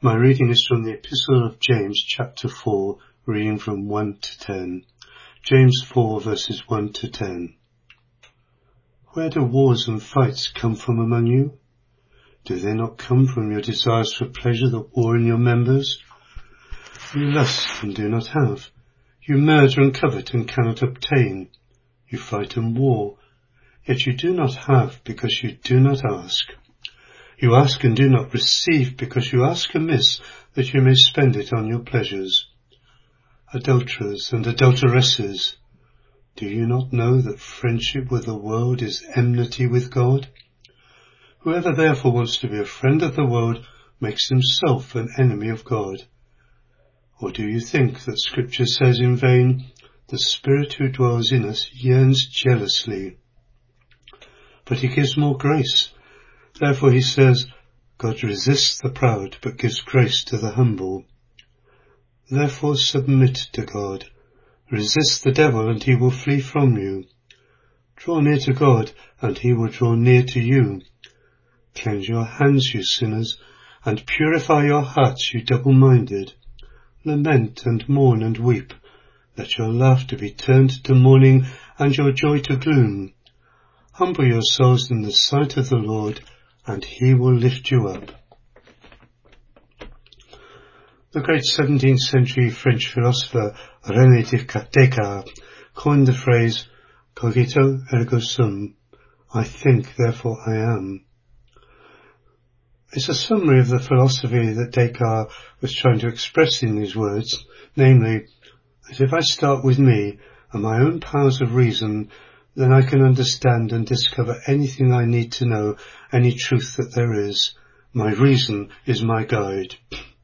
My reading is from the Epistle of James, chapter 4, reading from 1 to 10. James 4, verses 1 to 10. Where do wars and fights come from among you? Do they not come from your desires for pleasure that war in your members? You lust and do not have. You murder and covet and cannot obtain. You fight and war, yet you do not have because you do not ask. You ask and do not receive because you ask amiss that you may spend it on your pleasures. Adulterers and adulteresses, do you not know that friendship with the world is enmity with God? Whoever therefore wants to be a friend of the world makes himself an enemy of God. Or do you think that Scripture says in vain, the Spirit who dwells in us yearns jealously? But he gives more grace. Therefore he says, God resists the proud, but gives grace to the humble. Therefore submit to God. Resist the devil, and he will flee from you. Draw near to God, and he will draw near to you. Cleanse your hands, you sinners, and purify your hearts, you double-minded. Lament and mourn and weep. Let your laughter be turned to mourning, and your joy to gloom. Humble yourselves in the sight of the Lord, and he will lift you up. The great 17th century French philosopher René Descartes coined the phrase cogito ergo sum, I think, therefore I am. It's a summary of the philosophy that Descartes was trying to express in these words, namely, that if I start with me and my own powers of reason, then I can understand and discover anything I need to know, any truth that there is. My reason is my guide.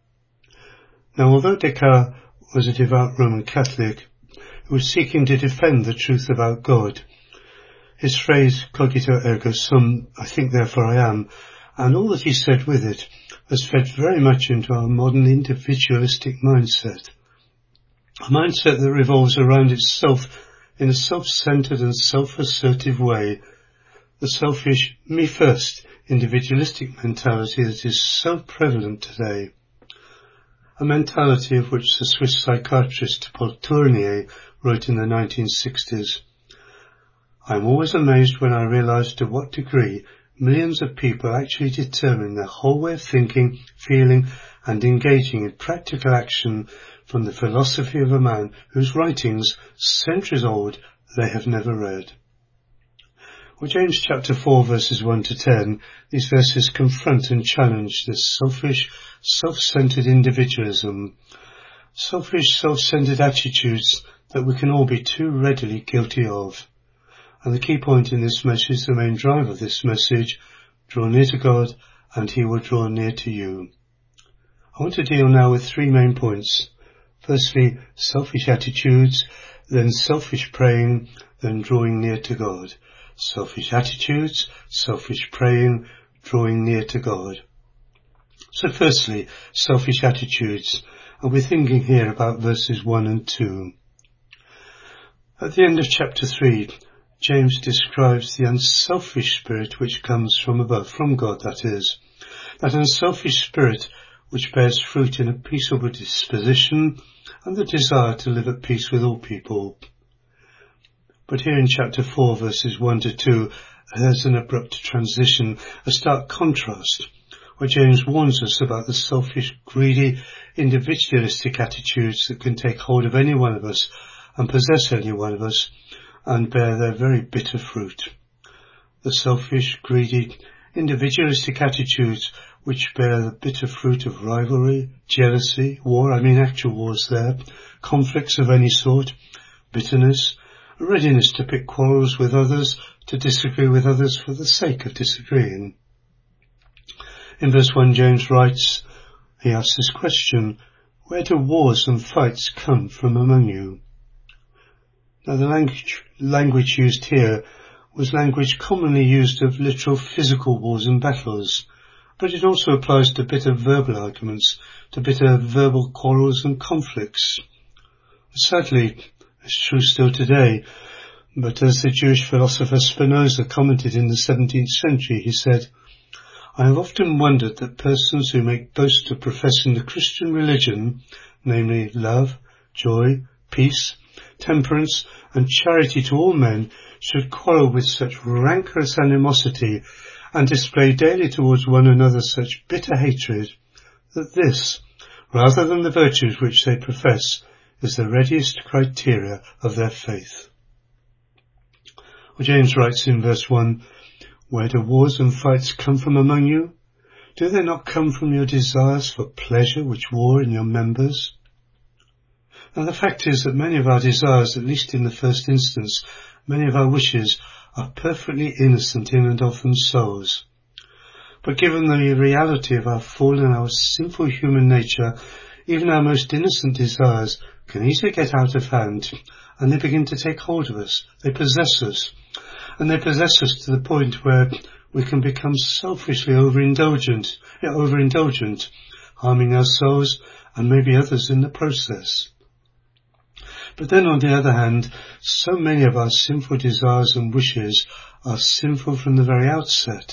Now, although Descartes was a devout Roman Catholic who was seeking to defend the truth about God, his phrase, cogito ergo sum, I think therefore I am, and all that he said with it, has fed very much into our modern individualistic mindset. A mindset that revolves around itself in a self-centered and self-assertive way, the selfish, me-first, individualistic mentality that is so prevalent today. A mentality of which the Swiss psychiatrist Paul Tournier wrote in the 1960s, I am always amazed when I realize to what degree millions of people actually determine their whole way of thinking, feeling, and engaging in practical action from the philosophy of a man whose writings, centuries old, they have never read. Well, James chapter 4 verses 1 to 10, these verses confront and challenge this selfish, self-centered individualism, selfish, self-centered attitudes that we can all be too readily guilty of. And the key point in this message, the main drive of this message, draw near to God and he will draw near to you. I want to deal now with three main points. Firstly, selfish attitudes, then selfish praying, then drawing near to God. Selfish attitudes, selfish praying, drawing near to God. So firstly, selfish attitudes, and we're thinking here about verses 1 and 2. At the end of chapter 3, James describes the unselfish spirit which comes from above, from God that is. That unselfish spirit which bears fruit in a peaceable disposition and the desire to live at peace with all people. But here in chapter 4 verses 1 to 2, there's an abrupt transition, a stark contrast, where James warns us about the selfish, greedy, individualistic attitudes that can take hold of any one of us and possess any one of us and bear their very bitter fruit. The selfish, greedy, individualistic attitudes which bear the bitter fruit of rivalry, jealousy, war, actual wars there, conflicts of any sort, bitterness, a readiness to pick quarrels with others, to disagree with others for the sake of disagreeing. In verse 1, James writes, he asks this question, where do wars and fights come from among you? Now the language used here was language commonly used of literal physical wars and battles, but it also applies to bitter verbal arguments, to bitter verbal quarrels and conflicts. Sadly, it's true still today, but as the Jewish philosopher Spinoza commented in the 17th century, he said, I have often wondered that persons who make boast of professing the Christian religion, namely love, joy, peace, temperance, and charity to all men, should quarrel with such rancorous animosity and display daily towards one another such bitter hatred, that this, rather than the virtues which they profess, is the readiest criteria of their faith. Well, James writes in verse 1, "Where do wars and fights come from among you? Do they not come from your desires for pleasure which war in your members?" Now the fact is that many of our desires, at least in the first instance, many of our wishes, are perfectly innocent in and of themselves. But given the reality of our fallen, our sinful human nature, even our most innocent desires can easily get out of hand, and they begin to take hold of us. They possess us. And they possess us to the point where we can become selfishly overindulgent, harming ourselves and maybe others in the process. But then on the other hand, so many of our sinful desires and wishes are sinful from the very outset.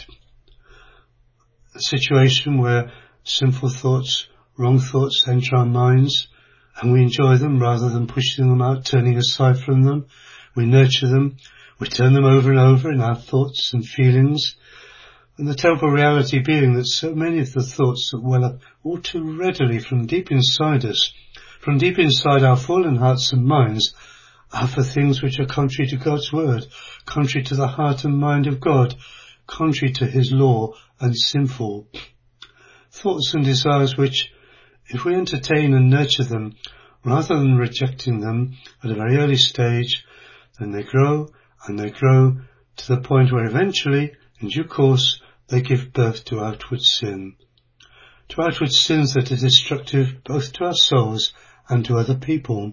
A situation where sinful thoughts, wrong thoughts enter our minds, and we enjoy them rather than pushing them out, turning aside from them. We nurture them. We turn them over and over in our thoughts and feelings. And the terrible reality being that so many of the thoughts that well up all too readily from deep inside us, from deep inside our fallen hearts and minds, are for things which are contrary to God's word, contrary to the heart and mind of God, contrary to his law, and sinful. Thoughts and desires which, if we entertain and nurture them, rather than rejecting them at a very early stage, then they grow and they grow to the point where eventually, in due course, they give birth to outward sin. To outward sins that are destructive both to ourselves and to other people.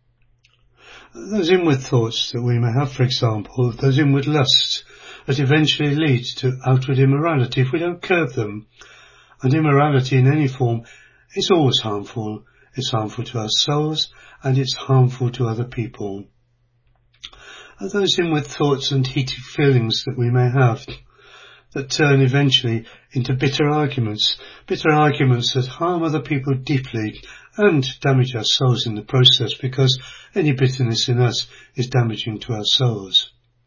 Those inward thoughts that we may have, for example, those inward lusts that eventually lead to outward immorality if we don't curb them. And immorality in any form is always harmful. It's harmful to ourselves and it's harmful to other people. And those inward thoughts and heated feelings that we may have that turn eventually into bitter arguments that harm other people deeply and damage ourselves in the process, because any bitterness in us is damaging to ourselves.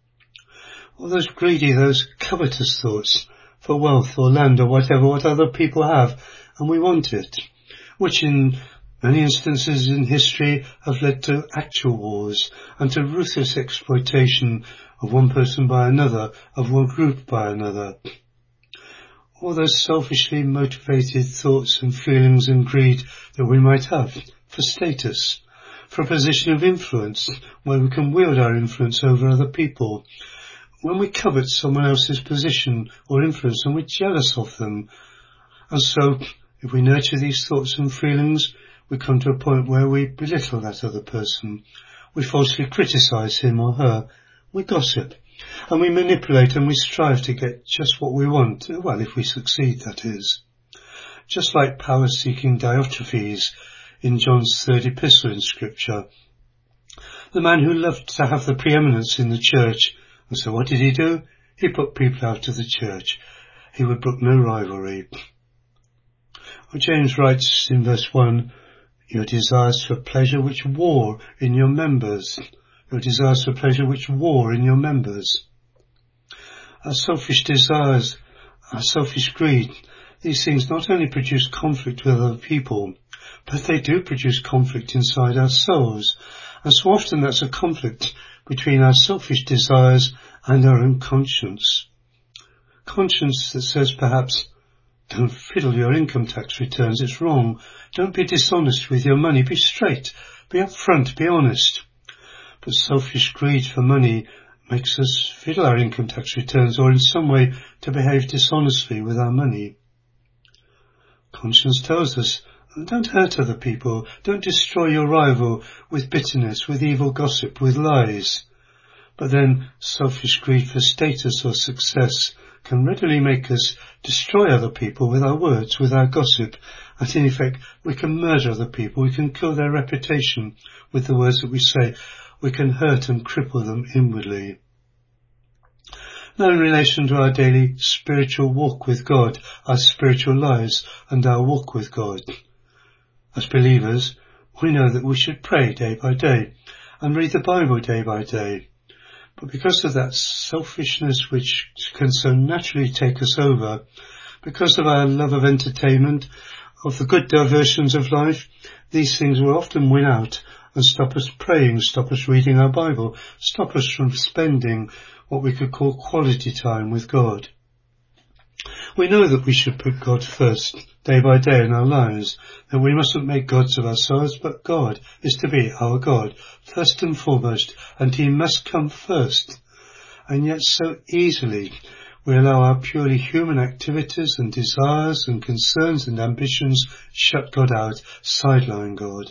Or those greedy, those covetous thoughts for wealth or land or whatever, what other people have, and we want it, which in many instances in history have led to actual wars and to ruthless exploitation of one person by another, of one group by another. All those selfishly motivated thoughts and feelings and greed that we might have for status, for a position of influence where we can wield our influence over other people. When we covet someone else's position or influence and we're jealous of them. And so, if we nurture these thoughts and feelings, we come to a point where we belittle that other person. We falsely criticize him or her. We gossip. And we manipulate and we strive to get just what we want. Well, if we succeed, that is. Just like power-seeking Diotrephes in John's third epistle in Scripture. The man who loved to have the preeminence in the church. And so what did he do? He put people out of the church. He would brook no rivalry. Well, James writes in verse 1, "Your desires for pleasure which war in your members." Your desires for pleasure which war in your members. Our selfish desires, our selfish greed, these things not only produce conflict with other people, but they do produce conflict inside ourselves. And so often that's a conflict between our selfish desires and our own conscience. Conscience that says perhaps, don't fiddle your income tax returns, it's wrong. Don't be dishonest with your money, be straight, be upfront, be honest. But selfish greed for money makes us fiddle our income tax returns or in some way to behave dishonestly with our money. Conscience tells us, don't hurt other people, don't destroy your rival with bitterness, with evil gossip, with lies. But then selfish greed for status or success can readily make us destroy other people with our words, with our gossip, and in effect we can murder other people, we can kill their reputation with the words that we say. We can hurt and cripple them inwardly. Now in relation to our daily spiritual walk with God, our spiritual lives and our walk with God. As believers, we know that we should pray day by day and read the Bible day by day. But because of that selfishness which can so naturally take us over, because of our love of entertainment, of the good diversions of life, these things will often win out and stop us praying, stop us reading our Bible, stop us from spending what we could call quality time with God. We know that we should put God first, day by day in our lives, that we mustn't make gods of ourselves, but God is to be our God, first and foremost, and He must come first. And yet so easily we allow our purely human activities and desires and concerns and ambitions shut God out, sideline God.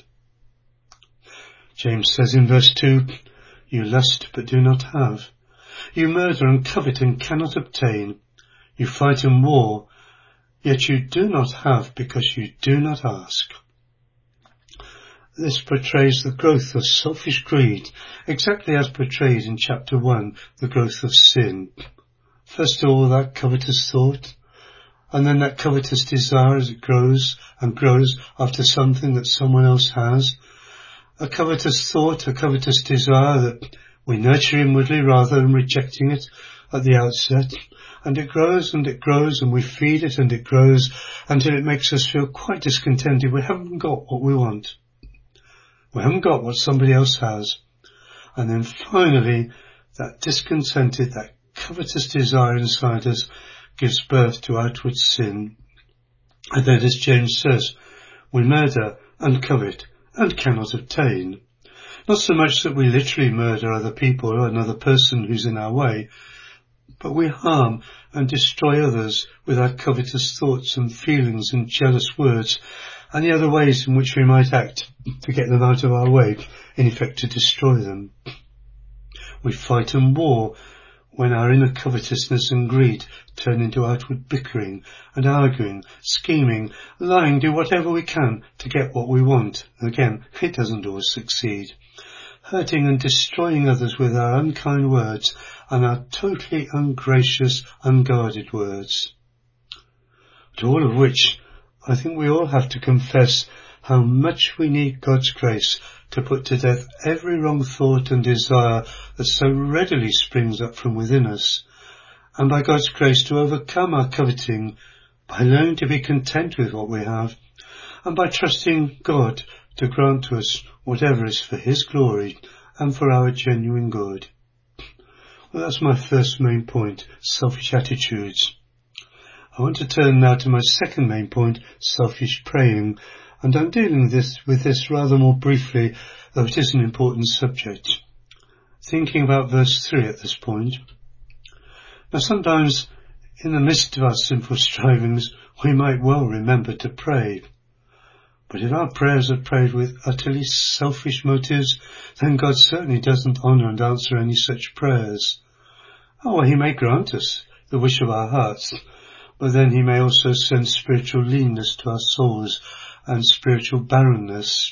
James says in verse 2, "You lust but do not have. You murder and covet and cannot obtain. You fight and war, yet you do not have because you do not ask." This portrays the growth of selfish greed, exactly as portrayed in chapter 1, the growth of sin. First of all, that covetous thought, and then that covetous desire as it grows and grows after something that someone else has. A covetous thought, a covetous desire that we nurture inwardly rather than rejecting it at the outset. And it grows and we feed it and it grows until it makes us feel quite discontented. We haven't got what we want. We haven't got what somebody else has. And then finally, that discontented, that covetous desire inside us gives birth to outward sin. And then, as James says, we murder and covet and cannot obtain. Not so much that we literally murder other people or another person who's in our way, but we harm and destroy others with our covetous thoughts and feelings and jealous words and the other ways in which we might act to get them out of our way, in effect to destroy them. We fight and war when our inner covetousness and greed turn into outward bickering and arguing, scheming, lying, do whatever we can to get what we want. Again, it doesn't always succeed. Hurting and destroying others with our unkind words and our totally ungracious, unguarded words. To all of which, I think we all have to confess how much we need God's grace to put to death every wrong thought and desire that so readily springs up from within us, and by God's grace to overcome our coveting by learning to be content with what we have, and by trusting God to grant to us whatever is for His glory and for our genuine good. Well, that's my first main point, selfish attitudes. I want to turn now to my second main point, selfish praying, and I'm dealing with this rather more briefly, though it is an important subject. Thinking about verse 3 at this point. Now sometimes, in the midst of our sinful strivings, we might well remember to pray. But if our prayers are prayed with utterly selfish motives, then God certainly doesn't honour and answer any such prayers. Oh, well, He may grant us the wish of our hearts, but then He may also send spiritual leanness to our souls and spiritual barrenness.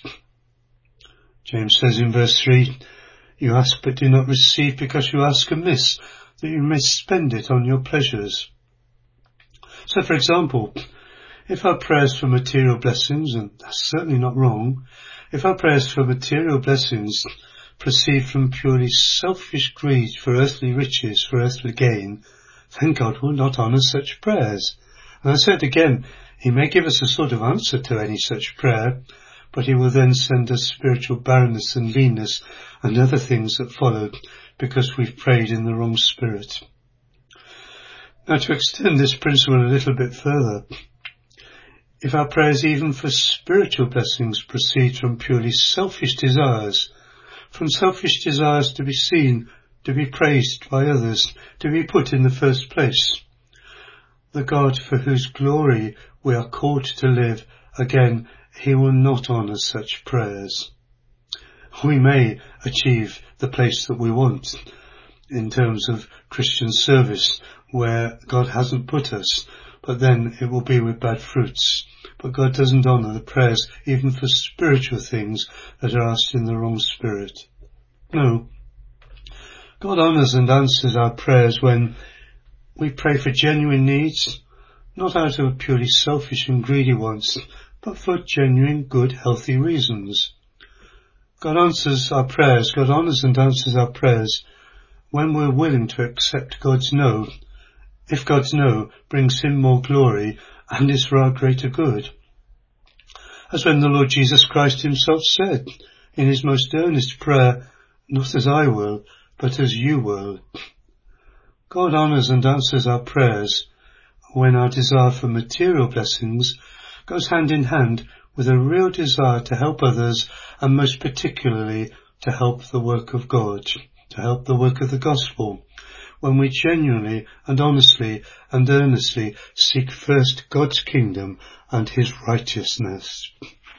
James says in verse 3, "You ask but do not receive because you ask amiss, that you may spend it on your pleasures." So, for example, if our prayers for material blessings, and that's certainly not wrong, if our prayers for material blessings proceed from purely selfish greed for earthly riches, for earthly gain, then God will not honour such prayers. And I said again, He may give us a sort of answer to any such prayer, but He will then send us spiritual barrenness and leanness and other things that follow because we've prayed in the wrong spirit. Now, to extend this principle a little bit further, if our prayers even for spiritual blessings proceed from purely selfish desires, from selfish desires to be seen, to be praised by others, to be put in the first place, the God for whose glory we are called to live, again, He will not honour such prayers. We may achieve the place that we want in terms of Christian service where God hasn't put us, but then it will be with bad fruits. But God doesn't honour the prayers even for spiritual things that are asked in the wrong spirit. No. God honours and answers our prayers when We pray for genuine needs, not out of purely selfish and greedy wants, but for genuine, good, healthy reasons. God answers our prayers, God honours and answers our prayers when we're willing to accept God's no, if God's no brings him more glory and is for our greater good. As when the Lord Jesus Christ himself said in his most earnest prayer, not as I will, but as you will. God honours and answers our prayers when our desire for material blessings goes hand in hand with a real desire to help others, and most particularly to help the work of God, to help the work of the gospel, when we genuinely and honestly and earnestly seek first God's kingdom and his righteousness.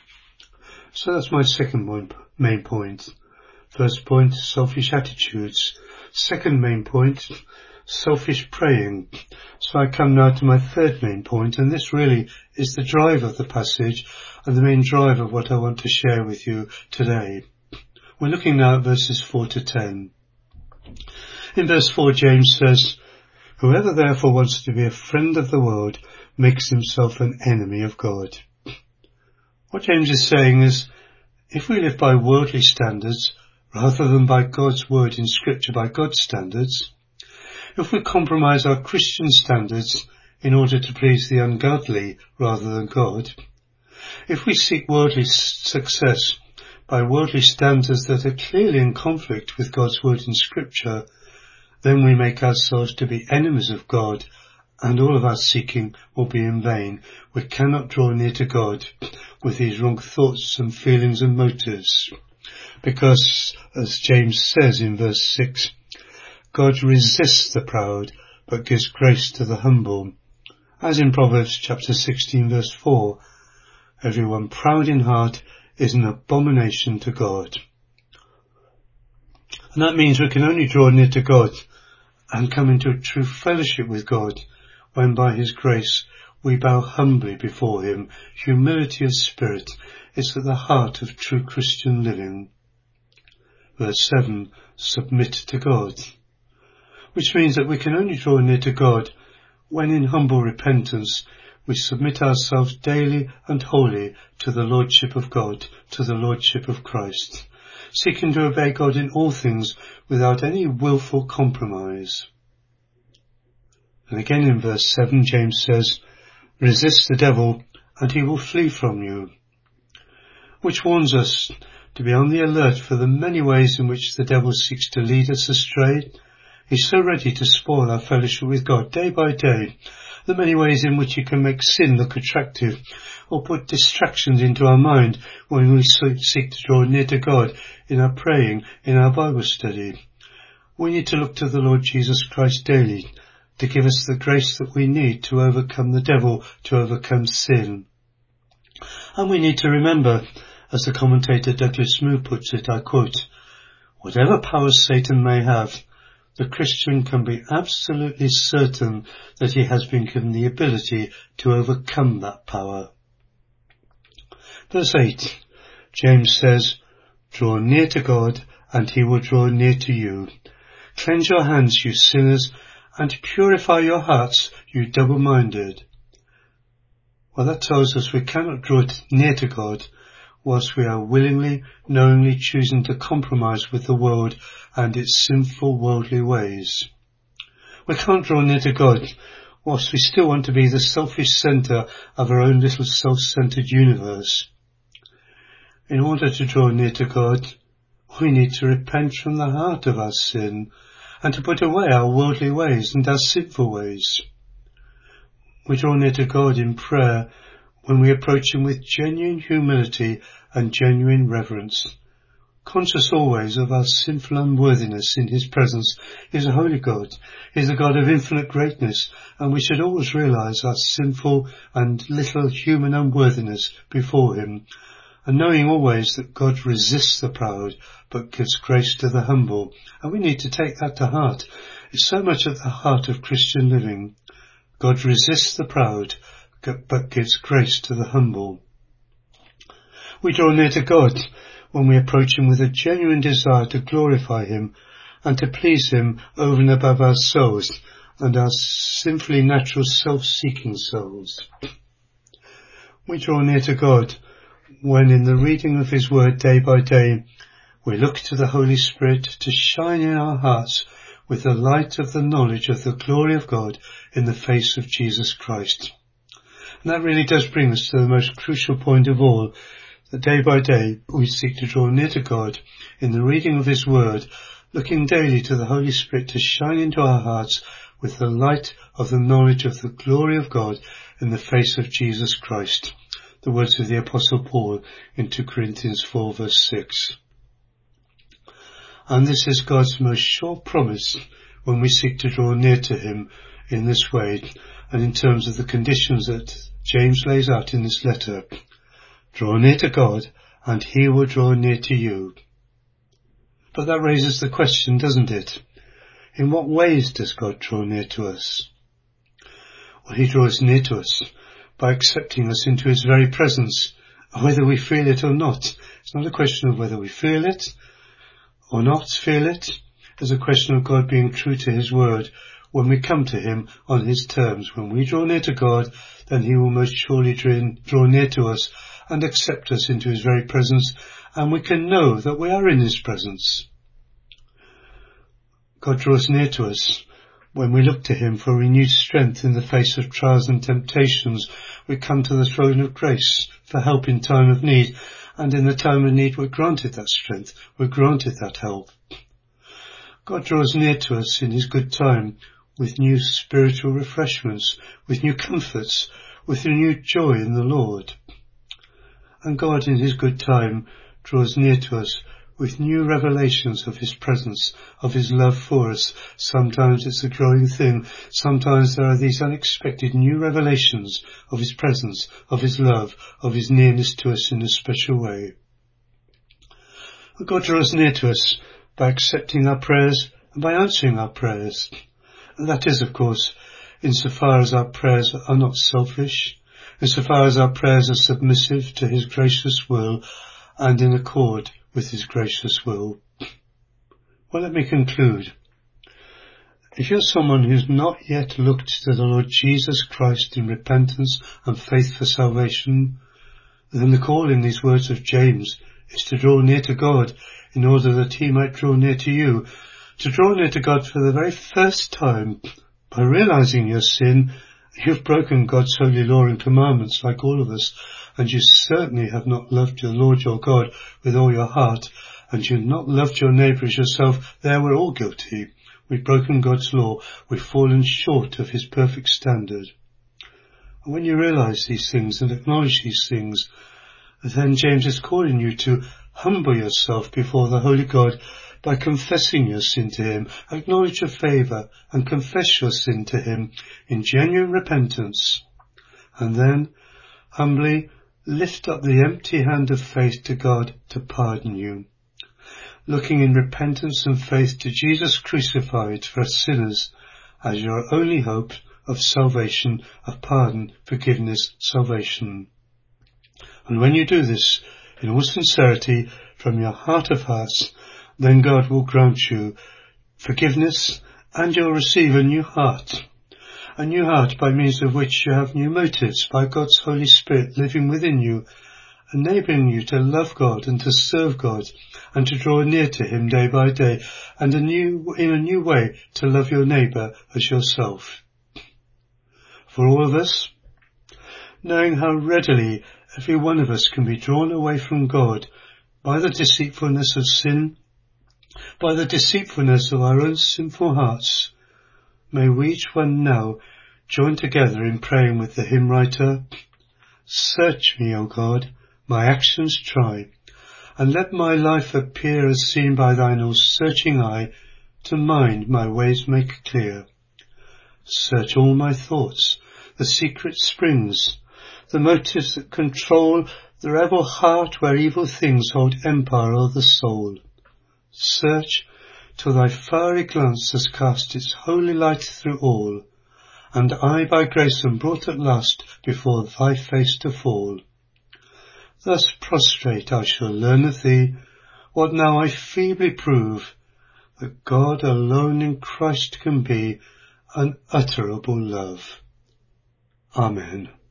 So that's my main point. First point, selfish attitudes. Second main point, selfish praying. So I come now to my third main point, and this really is the drive of the passage and the main drive of what I want to share with you today. We're looking now at verses 4 to 10. In verse 4, James says, "Whoever therefore wants to be a friend of the world makes himself an enemy of God." What James is saying is, if we live by worldly standards rather than by God's word in Scripture, by God's standards, if we compromise our Christian standards in order to please the ungodly rather than God, if we seek worldly success by worldly standards that are clearly in conflict with God's word in Scripture, then we make ourselves to be enemies of God, and all of our seeking will be in vain. We cannot draw near to God with these wrong thoughts and feelings and motives, because, as James says in verse 6, God resists the proud, but gives grace to the humble. As in Proverbs chapter 16 verse 4, everyone proud in heart is an abomination to God. And that means we can only draw near to God and come into a true fellowship with God when by his grace we bow humbly before him. Humility of spirit is at the heart of true Christian living. Verse 7, submit to God, which means that we can only draw near to God when in humble repentance we submit ourselves daily and wholly to the Lordship of God, to the Lordship of Christ, seeking to obey God in all things without any willful compromise. And again in verse 7, James says, resist the devil and he will flee from you, which warns us to be on the alert for the many ways in which the devil seeks to lead us astray. He's so ready to spoil our fellowship with God day by day, the many ways in which he can make sin look attractive or put distractions into our mind when we seek to draw near to God in our praying, in our Bible study. We need to look to the Lord Jesus Christ daily to give us the grace that we need to overcome the devil, to overcome sin. And we need to remember, as the commentator Douglas Moo puts it, I quote, whatever powers Satan may have, the Christian can be absolutely certain that he has been given the ability to overcome that power. Verse 8, James says, draw near to God and he will draw near to you. Cleanse your hands, you sinners, and purify your hearts, you double-minded. Well, that tells us we cannot draw near to God whilst we are willingly, knowingly choosing to compromise with the world and its sinful worldly ways. We can't draw near to God whilst we still want to be the selfish centre of our own little self-centred universe. In order to draw near to God, we need to repent from the heart of our sin and to put away our worldly ways and our sinful ways. We draw near to God in prayer when we approach him with genuine humility and genuine reverence, conscious always of our sinful unworthiness in his presence. He is a holy God. He is a God of infinite greatness, and we should always realize our sinful and little human unworthiness before him, and knowing always that God resists the proud but gives grace to the humble. And we need to take that to heart. It's so much at the heart of Christian living. God resists the proud but gives grace to the humble. We draw near to God when we approach him with a genuine desire to glorify him and to please him over and above ourselves, and our sinfully natural self-seeking souls. We draw near to God when in the reading of His Word day by day we look to the Holy Spirit to shine in our hearts with the light of the knowledge of the glory of God in the face of Jesus Christ. And that really does bring us to the most crucial point of all, that day by day we seek to draw near to God in the reading of His Word, looking daily to the Holy Spirit to shine into our hearts with the light of the knowledge of the glory of God in the face of Jesus Christ. The words of the Apostle Paul in 2 Corinthians 4 verse 6. And this is God's most sure promise when we seek to draw near to Him in this way, and in terms of the conditions that James lays out in this letter. Draw near to God, and He will draw near to you. But that raises the question, doesn't it? In what ways does God draw near to us? Well, He draws near to us by accepting us into His very presence, whether we feel it or not. It's not a question of whether we feel it or not feel it. It's a question of God being true to His word when we come to Him on His terms. When we draw near to God, then He will most surely draw near to us and accept us into His very presence, and we can know that we are in His presence. God draws near to us when we look to Him for renewed strength in the face of trials and temptations. We come to the throne of grace for help in time of need, and in the time of need we're granted that strength, we're granted that help. God draws near to us in His good time with new spiritual refreshments, with new comforts, with renewed joy in the Lord. And God in His good time draws near to us with new revelations of His presence, of His love for us. Sometimes it's a growing thing. Sometimes there are these unexpected new revelations of His presence, of His love, of His nearness to us in a special way. And God draws near to us by accepting our prayers and by answering our prayers. And that is, of course, insofar as our prayers are not selfish, insofar as our prayers are submissive to His gracious will and in accord with His gracious will. Well, let me conclude. If you're someone who's not yet looked to the Lord Jesus Christ in repentance and faith for salvation, then the call in these words of James is to draw near to God in order that He might draw near to you, to draw near to God for the very first time by realizing your sin. You've broken God's holy law and commandments like all of us, and you certainly have not loved your Lord your God with all your heart, and you've not loved your neighbour as yourself. There we're all guilty. We've broken God's law. We've fallen short of His perfect standard. And when you realise these things and acknowledge these things, then James is calling you to humble yourself before the Holy God by confessing your sin to Him, acknowledge your favour and confess your sin to Him in genuine repentance, and then humbly lift up the empty hand of faith to God to pardon you, looking in repentance and faith to Jesus crucified for us sinners as your only hope of salvation, of pardon, forgiveness, salvation. And when you do this in all sincerity from your heart of hearts, then God will grant you forgiveness and you'll receive a new heart by means of which you have new motives by God's Holy Spirit living within you, enabling you to love God and to serve God and to draw near to Him day by day, and in a new way to love your neighbour as yourself. For all of us, knowing how readily every one of us can be drawn away from God by the deceitfulness of sin, by the deceitfulness of our own sinful hearts, may we each one now join together in praying with the hymn writer, Search me, O God, my actions try, and let my life appear as seen by thine all-searching eye, to mind my ways make clear. Search all my thoughts, the secret springs, the motives that control the rebel heart where evil things hold empire o'er the soul. Search till thy fiery glance has cast its holy light through all, and I by grace am brought at last before thy face to fall. Thus prostrate I shall learn of thee, what now I feebly prove, that God alone in Christ can be unutterable love. Amen.